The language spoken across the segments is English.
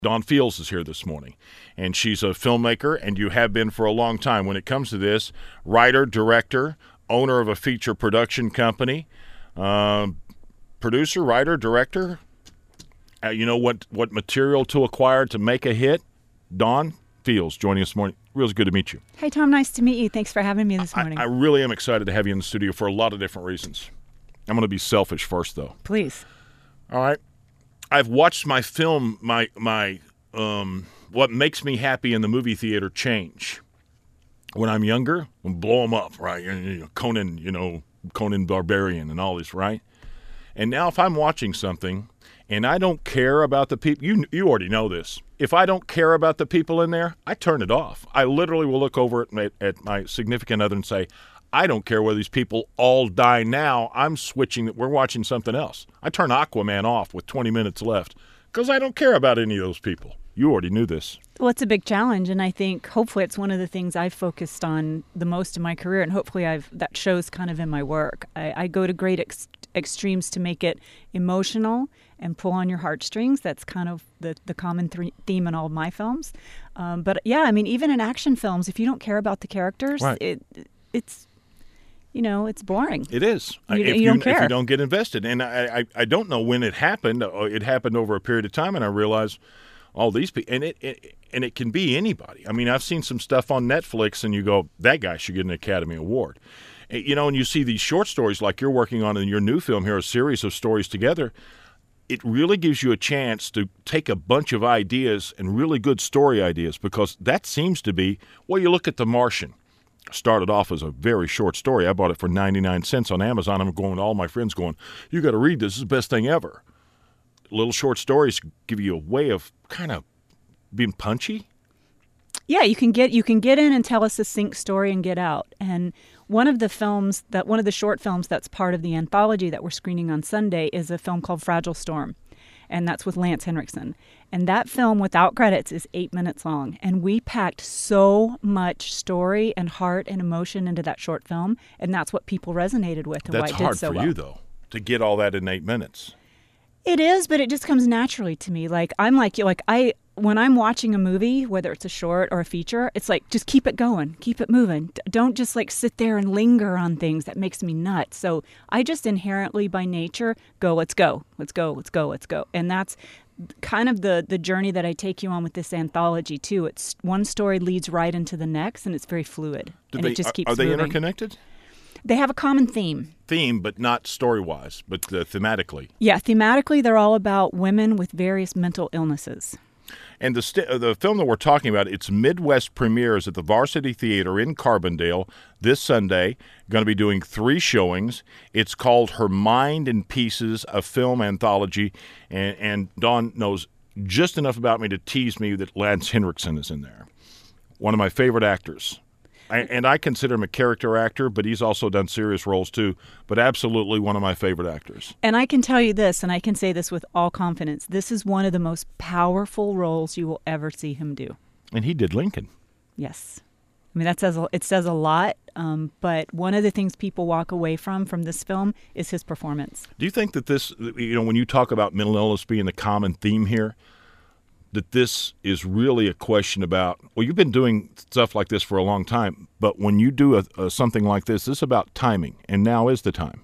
Dawn Fields is here this morning, and she's a filmmaker, and you have been for a long time. When it comes to this, writer, director, owner of a feature production company, producer, writer, director. You know what material to acquire to make a hit? Dawn Fields joining us this morning. Really good to meet you. Hey, Tom. Nice to meet you. Thanks for having me this morning. I really am excited to have you in the studio for a lot of different reasons. I'm going to be selfish first, though. Please. All right. I've watched my film, what makes me happy in the movie theater change. When I'm younger, I'll blow them up, right? Conan Barbarian and all this, right? And now if I'm watching something and I don't care about the people, you already know this. If I don't care about the people in there, I turn it off. I literally will look over at my significant other and say, I don't care whether these people all die now. I'm switching. We're watching something else. I turn Aquaman off with 20 minutes left because I don't care about any of those people. You already knew this. Well, it's a big challenge, and I think hopefully it's one of the things I've focused on the most in my career, and hopefully that shows kind of in my work. I go to great extremes to make it emotional and pull on your heartstrings. That's kind of the common theme in all of my films. But yeah, I mean, even in action films, if you don't care about the characters, right. It's boring. It is. You don't care. If you don't get invested. And I don't know when it happened. It happened over a period of time, and I realized all these people. And it can be anybody. I mean, I've seen some stuff on Netflix, and you go, that guy should get an Academy Award. And you see these short stories like you're working on in your new film here, a series of stories together. It really gives you a chance to take a bunch of ideas and really good story ideas, because that seems to be, well, you look at The Martian. Started off as a very short story. I bought it for 99 cents on Amazon. I'm going to all my friends going, you got to read this. This is the best thing ever. Little short stories give you a way of kind of being punchy. Yeah, you can get in and tell a succinct story and get out. And one of the short films that's part of the anthology that we're screening on Sunday is a film called Fragile Storm. And that's with Lance Henriksen. And that film, without credits, is 8 minutes long. And we packed so much story and heart and emotion into that short film, and that's what people resonated with and why it did so well. That's hard for you, though, to get all that in 8 minutes. It is, but it just comes naturally to me. Like, I'm like you. Like, when I'm watching a movie, whether it's a short or a feature, it's like, just keep it going, keep it moving. Don't just like sit there and linger on things. That makes me nuts. So I just inherently, by nature, go, let's go, let's go, let's go, let's go. And that's kind of the journey that I take you on with this anthology too. It's one story leads right into the next, and it's very fluid. It just keeps moving. Are they interconnected? They have a common theme. But not story-wise, but thematically. Yeah, thematically, they're all about women with various mental illnesses. And the film that we're talking about, its Midwest premieres at the Varsity Theater in Carbondale this Sunday. Going to be doing 3 showings. It's called Her Mind in Pieces, a film anthology. And Dawn knows just enough about me to tease me that Lance Henriksen is in there. One of my favorite actors. And I consider him a character actor, but he's also done serious roles too. But absolutely one of my favorite actors. And I can tell you this, and I can say this with all confidence, this is one of the most powerful roles you will ever see him do. And he did Lincoln. Yes. I mean, it says a lot, but one of the things people walk away from this film is his performance. Do you think that this, when you talk about mental illness being the common theme here, that this is really a question about, well, you've been doing stuff like this for a long time, but when you do something like this is about timing, and now is the time.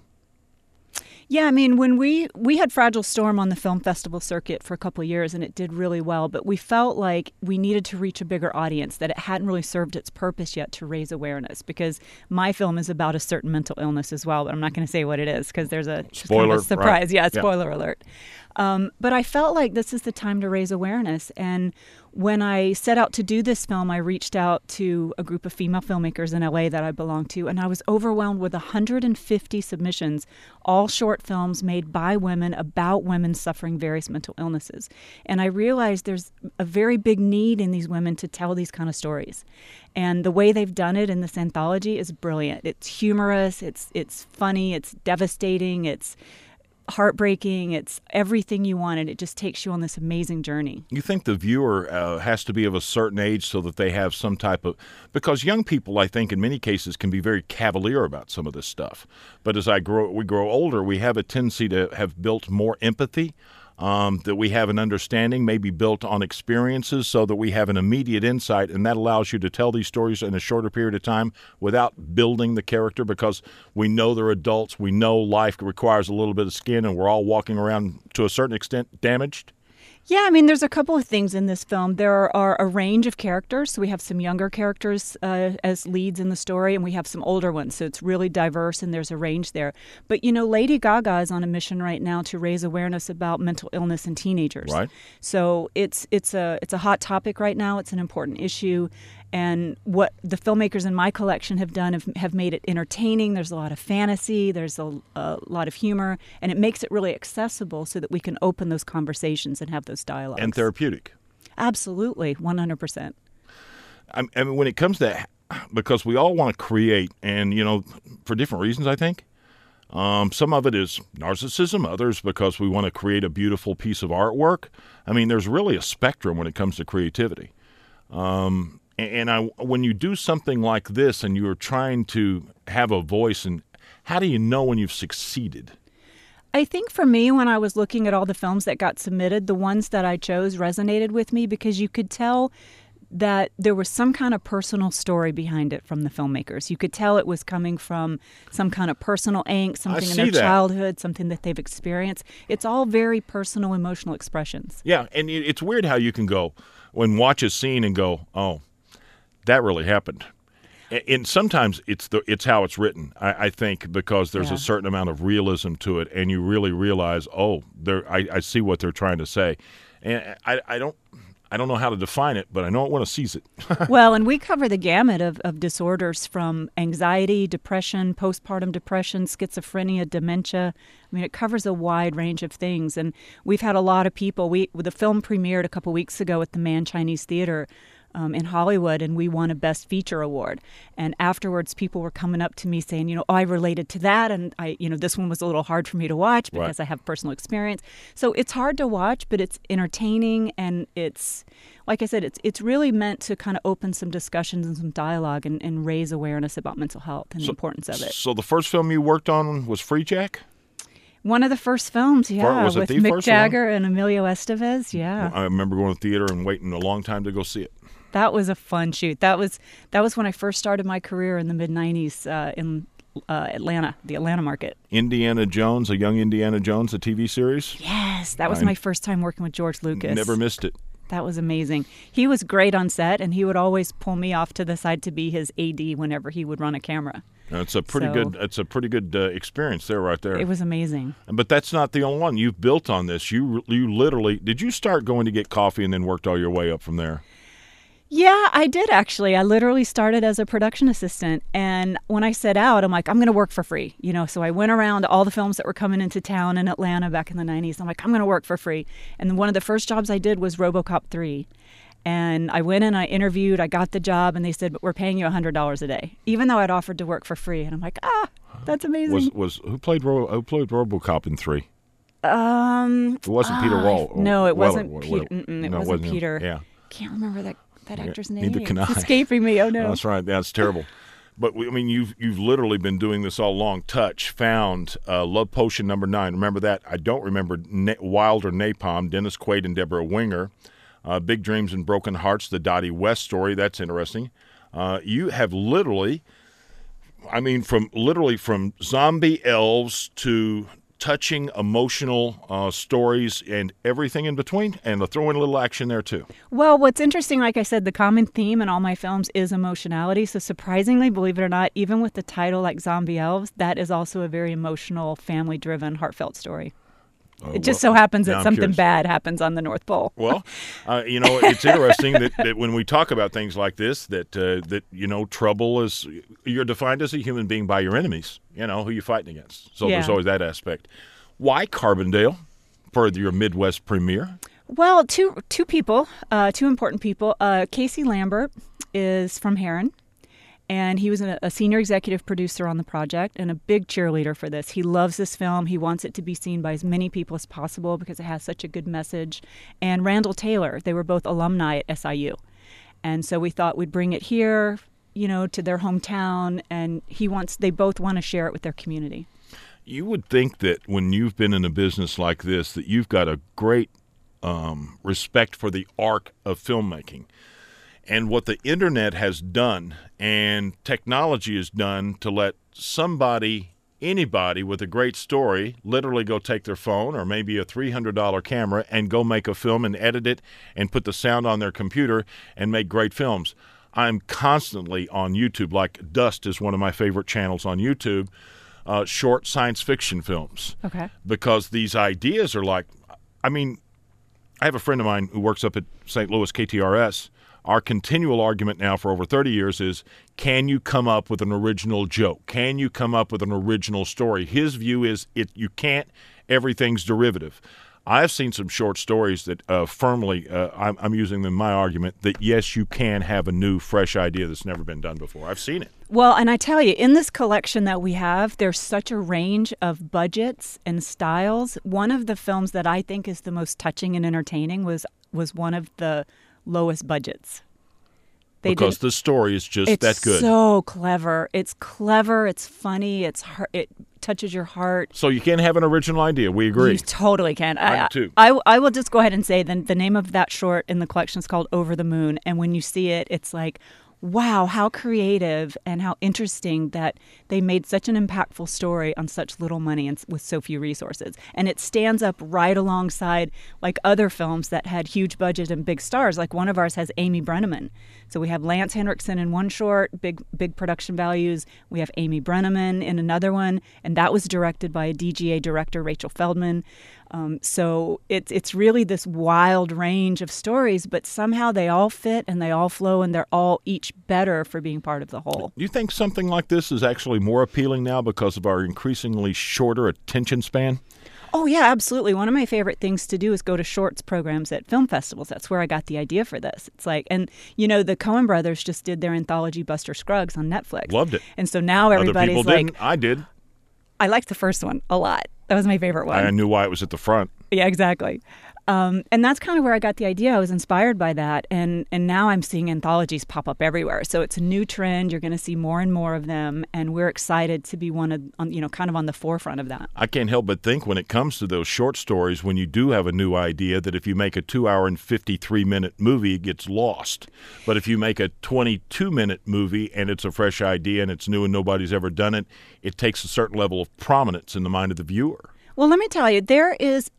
Yeah, I mean, when we had Fragile Storm on the film festival circuit for a couple of years, and it did really well, but we felt like we needed to reach a bigger audience, that it hadn't really served its purpose yet to raise awareness, because my film is about a certain mental illness as well, but I'm not going to say what it is because there's a spoiler, kind of a surprise. Right? Yeah, spoiler alert. But I felt like this is the time to raise awareness. And when I set out to do this film, I reached out to a group of female filmmakers in LA that I belong to, and I was overwhelmed with 150 submissions, all short films made by women about women suffering various mental illnesses. And I realized there's a very big need in these women to tell these kind of stories. And the way they've done it in this anthology is brilliant. It's humorous, it's funny, it's devastating, it's heartbreaking. It's everything you wanted. It just takes you on this amazing journey. You think the viewer has to be of a certain age so that they have some type of, because young people, I think, in many cases can be very cavalier about some of this stuff. But as we grow older, we have a tendency to have built more empathy that we have an understanding, maybe built on experiences, so that we have an immediate insight, and that allows you to tell these stories in a shorter period of time without building the character, because we know they're adults, we know life requires a little bit of skin, and we're all walking around to a certain extent damaged? Yeah, I mean, there's a couple of things in this film. There are a range of characters. So we have some younger characters as leads in the story, and we have some older ones. So it's really diverse, and there's a range there. But, Lady Gaga is on a mission right now to raise awareness about mental illness in teenagers. Right. So it's a hot topic right now. It's an important issue. And what the filmmakers in my collection have done have made it entertaining. There's a lot of fantasy. There's a lot of humor. And it makes it really accessible so that we can open those conversations and have those dialogues. And therapeutic. Absolutely, 100%. I mean, when it comes to that, because we all want to create, and, for different reasons, I think. Some of it is narcissism, others because we want to create a beautiful piece of artwork. I mean, there's really a spectrum when it comes to creativity. And when you do something like this and you're trying to have a voice, and how do you know when you've succeeded? I think for me, when I was looking at all the films that got submitted, the ones that I chose resonated with me because you could tell that there was some kind of personal story behind it from the filmmakers. You could tell it was coming from some kind of personal angst, something in their childhood, something that they've experienced. It's all very personal, emotional expressions. Yeah, and it's weird how you can go and watch a scene and go, oh, that really happened. And sometimes it's how it's written, I think, because there's a certain amount of realism to it, and you really realize, I see what they're trying to say. And I don't know how to define it, but I know I want to seize it. Well, and we cover the gamut of disorders from anxiety, depression, postpartum depression, schizophrenia, dementia. I mean, it covers a wide range of things. And we've had a lot of people. The film premiered a couple weeks ago at the Mann Chinese Theater in Hollywood, and we won a Best Feature Award. And afterwards, people were coming up to me saying, I related to that, and this one was a little hard for me to watch because I have personal experience. So it's hard to watch, but it's entertaining, and it's, like I said, it's really meant to kind of open some discussions and some dialogue and raise awareness about mental health and the importance of it. So the first film you worked on was Freejack? One of the first films, Was it with the Mick first Jagger one? and Emilio Estevez, yeah. I remember going to the theater and waiting a long time to go see it. That was a fun shoot. That was when I first started my career in the mid-'90s in Atlanta, the Atlanta market. Indiana Jones, a young Indiana Jones, a TV series? Yes, that was my first time working with George Lucas. Never missed it. That was amazing. He was great on set, and he would always pull me off to the side to be his AD whenever he would run a camera. It's a pretty good experience there, right there. It was amazing. But that's not the only one. You've built on this. You literally, did you start going to get coffee and then worked all your way up from there? Yeah, I did actually. I literally started as a production assistant, and when I set out, I'm like, I'm going to work for free. So I went around to all the films that were coming into town in Atlanta back in the 90s. I'm like, I'm going to work for free. And one of the first jobs I did was RoboCop 3. And I went in, I interviewed, I got the job, and they said, but we're paying you $100 a day, even though I'd offered to work for free. And I'm like, that's amazing. Who played RoboCop in 3? It wasn't Peter Wall. No, it wasn't Peter. It wasn't Peter. Yeah. Can't remember that actor's name. Neither can I. It's escaping me. Oh, no. That's right. That's terrible. But, you've literally been doing this all along. Touch, Found, Love Potion number 9. Remember that? I don't remember Wild or Napalm, Dennis Quaid and Deborah Winger. Big Dreams and Broken Hearts, the Dottie West story. That's interesting. You have literally, from zombie elves to touching, emotional stories and everything in between, and throw in a little action there too. Well, what's interesting, like I said, the common theme in all my films is emotionality. So surprisingly, believe it or not, even with the title like Zombie Elves, that is also a very emotional, family-driven, heartfult story. It just so happens that something bad happens on the North Pole. Well, it's interesting that when we talk about things like this, that trouble is, you're defined as a human being by your enemies, who you're fighting against. So there's always that aspect. Why Carbondale for your Midwest premiere? Well, two people, two important people. Casey Lambert is from Heron. And he was a senior executive producer on the project and a big cheerleader for this. He loves this film. He wants it to be seen by as many people as possible because it has such a good message. And Randall Taylor, they were both alumni at SIU. And so we thought we'd bring it here, to their hometown, and they both want to share it with their community. You would think that when you've been in a business like this, that you've got a great respect for the art of filmmaking. And what the internet has done and technology has done to let anybody with a great story literally go take their phone or maybe a $300 camera and go make a film and edit it and put the sound on their computer and make great films. I'm constantly on YouTube, like Dust is one of my favorite channels on YouTube, short science fiction films. Okay. Because these ideas are like, I have a friend of mine who works up at St. Louis KTRS. Our continual argument now for over 30 years is, can you come up with an original joke? Can you come up with an original story? His view is you can't. Everything's derivative. I've seen some short stories that firmly, I'm using them in my argument, that yes, you can have a new, fresh idea that's never been done before. I've seen it. Well, and I tell you, in this collection that we have, there's such a range of budgets and styles. One of the films that I think is the most touching and entertaining was one of the lowest budgets. Because the story is just that good. It's so clever. It's clever. It's funny. It touches your heart. So you can't have an original idea. We agree. You totally can. I will just go ahead and say the name of that short in the collection is called Over the Moon. And when you see it, it's like, wow, how creative and how interesting that they made such an impactful story on such little money and with so few resources. And it stands up right alongside like other films that had huge budget and big stars. Like one of ours has Amy Brenneman. So we have Lance Henriksen in one short, big production values. We have Amy Brenneman in another one, and that was directed by a DGA director, Rachel Feldman. So it's really this wild range of stories, but somehow they all fit and they all flow and they're all each better for being part of the whole. Do you think something like this is actually more appealing now because of our increasingly shorter attention span? Oh, yeah, absolutely. One of my favorite things to do is go to shorts programs at film festivals. That's where I got the idea for this. It's like, and the Coen brothers just did their anthology Buster Scruggs on Netflix. Loved it. And so now everybody's Other people like, didn't. I did. I liked the first one a lot. That was my favorite one. I knew why it was at the front. Yeah, exactly. And that's kind of where I got the idea. I was inspired by that. And now I'm seeing anthologies pop up everywhere. So it's a new trend. You're going to see more and more of them. And we're excited to be kind of on the forefront of that. I can't help but think when it comes to those short stories, when you do have a new idea, that if you make a 2-hour and 53-minute movie, it gets lost. But if you make a 22-minute movie and it's a fresh idea and it's new and nobody's ever done it, it takes a certain level of prominence in the mind of the viewer. Well, let me tell you, there is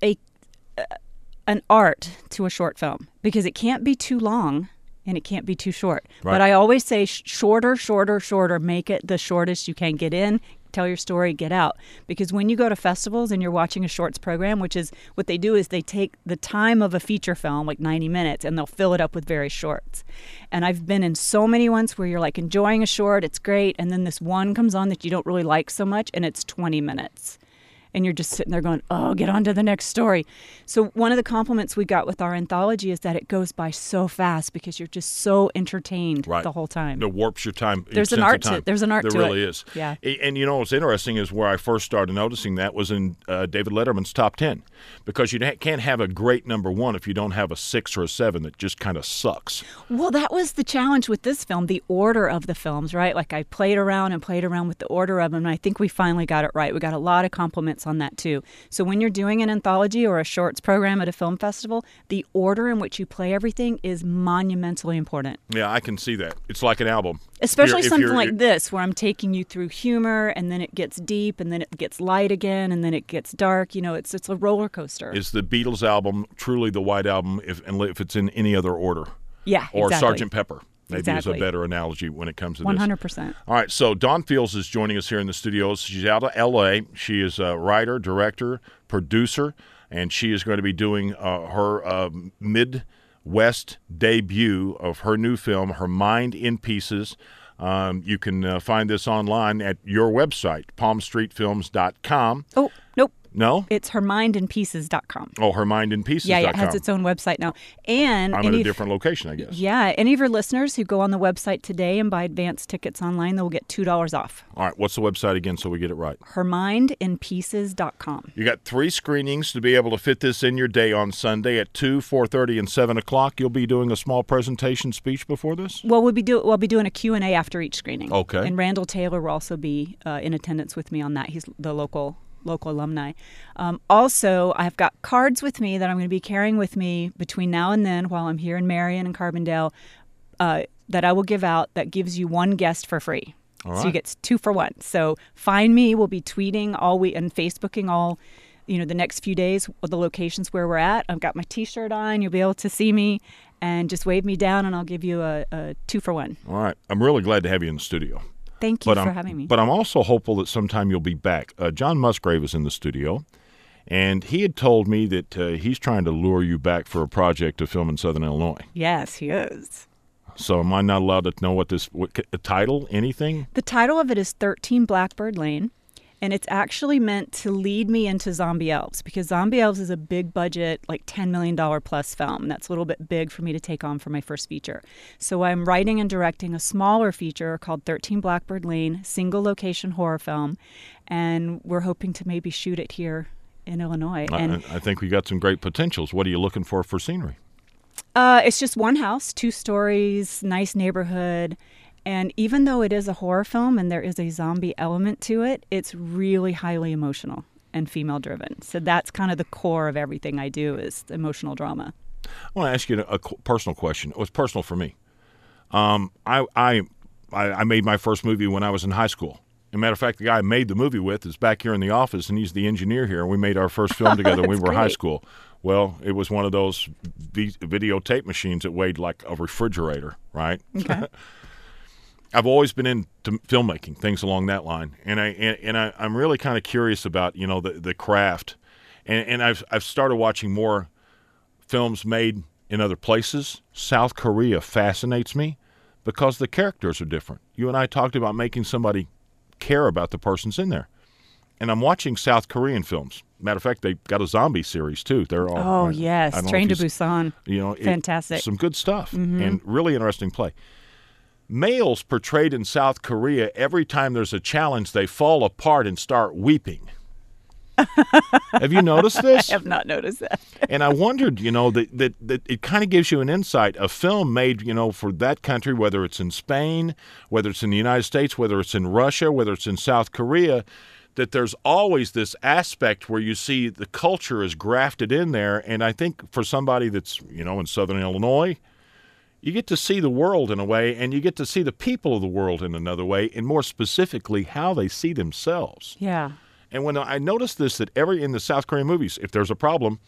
an art to a short film because it can't be too long and it can't be too short. Right. But I always say shorter, make it the shortest you can. Get in, tell your story, get out. Because when you go to festivals and you're watching a shorts program, which is what they do, is they take the time of a feature film, like 90 minutes, and they'll fill it up with very shorts. And I've been in so many ones where you're like enjoying a short, it's great, and then this one comes on that you don't really like so much, and it's 20 minutes. And you're just sitting there going, oh, get on to the next story. So one of the compliments we got with our anthology is that it goes by so fast because you're just so entertained the whole time. It warps your time. There's an art to it. There's an art to it. There really is. Yeah. And what's interesting is where I first started noticing that was in David Letterman's top 10. Because you can't have a great number one if you don't have a 6 or a 7 that just kind of sucks. Well, that was the challenge with this film, the order of the films, right? Like I played around with the order of them, and I think we finally got it right. We got a lot of compliments on that too. So when you're doing an anthology or a shorts program at a film festival, the order in which you play everything is monumentally important. Yeah, I can see that. It's like an album. Especially something like this, where I'm taking you through humor, and then it gets deep, and then it gets light again, and then it gets dark. It's a roller coaster. Is the Beatles album truly the White Album if it's in any other order? Yeah, or exactly. Sgt. Pepper. Maybe is a better analogy when it comes to 100%. this. 100%. All right, so Dawn Fields is joining us here in the studios. She's out of L.A. She is a writer, director, producer, and she is going to be doing her Midwest debut of her new film, Her Mind in Pieces. You can find this online at your website, palmstreetfilms.com. Oh, nope. No? It's hermindinpieces.com. Oh, hermindinpieces.com. Yeah, it has its own website now. And I'm at a different location, I guess. Yeah, any of your listeners who go on the website today and buy advance tickets online, they will get $2 off. All right, what's the website again so we get it right? hermindinpieces.com. You got 3 screenings to be able to fit this in your day on Sunday at 2, 4:30, and 7 o'clock. You'll be doing a small presentation speech before this? Well, we'll be doing a Q&A after each screening. Okay. And Randall Taylor will also be in attendance with me on that. He's the local local alumni. Also, I've got cards with me that I'm going to be carrying with me between now and then while I'm here in Marion and Carbondale that I will give out that gives you one guest for free. All So right. you get 2 for 1. So find me. We'll be tweeting all week and Facebooking all, the next few days of the locations where we're at. I've got my T-shirt on. You'll be able to see me and just wave me down and I'll give you a 2 for 1. All right. I'm really glad to have you in the studio. Thank you But for having me. But I'm also hopeful that sometime you'll be back. John Musgrave is in the studio, and he had told me that he's trying to lure you back for a project to film in Southern Illinois. Yes, he is. So am I not allowed to know what the title, anything? The title of it is 13 Blackbird Lane, and it's actually meant to lead me into Zombie Elves because Zombie Elves is a big budget, like $10 million plus film. That's a little bit big for me to take on for my first feature. So I'm writing and directing a smaller feature called 13 Blackbird Lane, single location horror film, and we're hoping to maybe shoot it here in Illinois. And I think we got some great potentials. What are you looking for scenery? it's just one house, 2 stories, nice neighborhood. And even though it is a horror film and there is a zombie element to it, it's really highly emotional and female driven. So that's kind of the core of everything I do is emotional drama. I want to ask you a personal question. It was personal for me. I made my first movie when I was in high school. As a matter of fact, the guy I made the movie with is back here in the office, and he's the engineer here. We made our first film together when we were in high great. school. Well, it was one of those videotape machines that weighed like a refrigerator, right? Okay. I've always been into filmmaking, things along that line, and I'm really kind of curious about the craft, and I've started watching more films made in other places. South Korea fascinates me because the characters are different. You and I talked about making somebody care about the persons in there, and I'm watching South Korean films. Matter of fact, they got a zombie series too. They're all Oh, I yes. don't know Train to if you- Busan. Fantastic. some good stuff and really interesting play. Males portrayed in South Korea, every time there's a challenge, they fall apart and start weeping. Have you noticed this? I have not noticed that. And I wondered, that it kind of gives you an insight. A film made, for that country, whether it's in Spain, whether it's in the United States, whether it's in Russia, whether it's in South Korea, that there's always this aspect where you see the culture is grafted in there. And I think for somebody that's, in Southern Illinois, you get to see the world in a way, and you get to see the people of the world in another way, and more specifically, how they see themselves. Yeah. And when I noticed this, that in the South Korean movies, if there's a problem,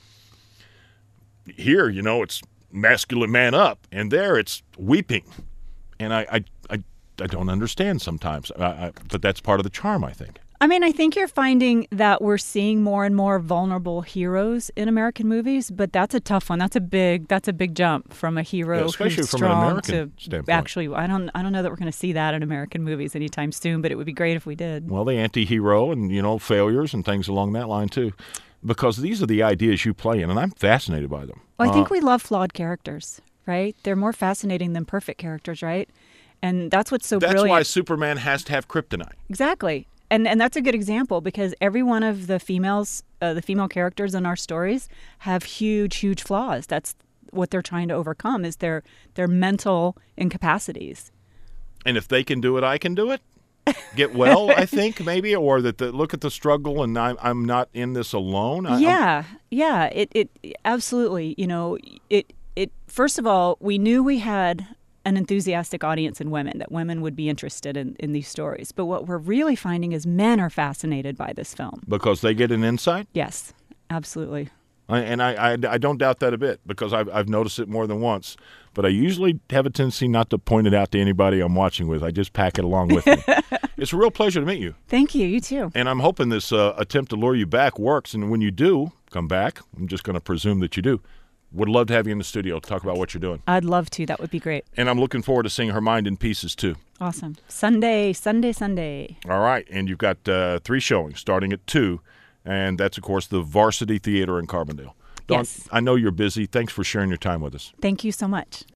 here, it's masculine man up, and there it's weeping. And I don't understand sometimes, but that's part of the charm, I think. I mean, I think you're finding that we're seeing more and more vulnerable heroes in American movies, but that's a tough one. That's a big jump from a hero Yeah, especially who's from an strong American to standpoint. actually. I don't know that we're going to see that in American movies anytime soon, but it would be great if we did. Well, the anti-hero and, failures and things along that line, too. Because these are the ideas you play in, and I'm fascinated by them. Well, I think we love flawed characters, right? They're more fascinating than perfect characters, right? And that's what's so That's brilliant. why Superman has to have kryptonite. Exactly. And that's a good example because every one of the female characters in our stories have huge flaws. That's what they're trying to overcome is their mental incapacities. And if they can do it, I can do it. Get well, I think, maybe, or look at the struggle, and I'm not in this alone. Yeah. It absolutely. It first of all, we knew we had an enthusiastic audience in women, that women would be interested in these stories. But what we're really finding is men are fascinated by this film. Because they get an insight? Yes, absolutely. I don't doubt that a bit, because I've noticed it more than once. But I usually have a tendency not to point it out to anybody I'm watching with. I just pack it along with me. It's a real pleasure to meet you. Thank you. You too. And I'm hoping this attempt to lure you back works. And when you do come back, I'm just going to presume that you do. Would love to have you in the studio to talk about what you're doing. I'd love to. That would be great. And I'm looking forward to seeing Her Mind in Pieces, too. Awesome. Sunday. All right. And you've got 3 showings starting at 2. And that's, of course, the Varsity Theater in Carbondale. Dawn, Yes. I know you're busy. Thanks for sharing your time with us. Thank you so much.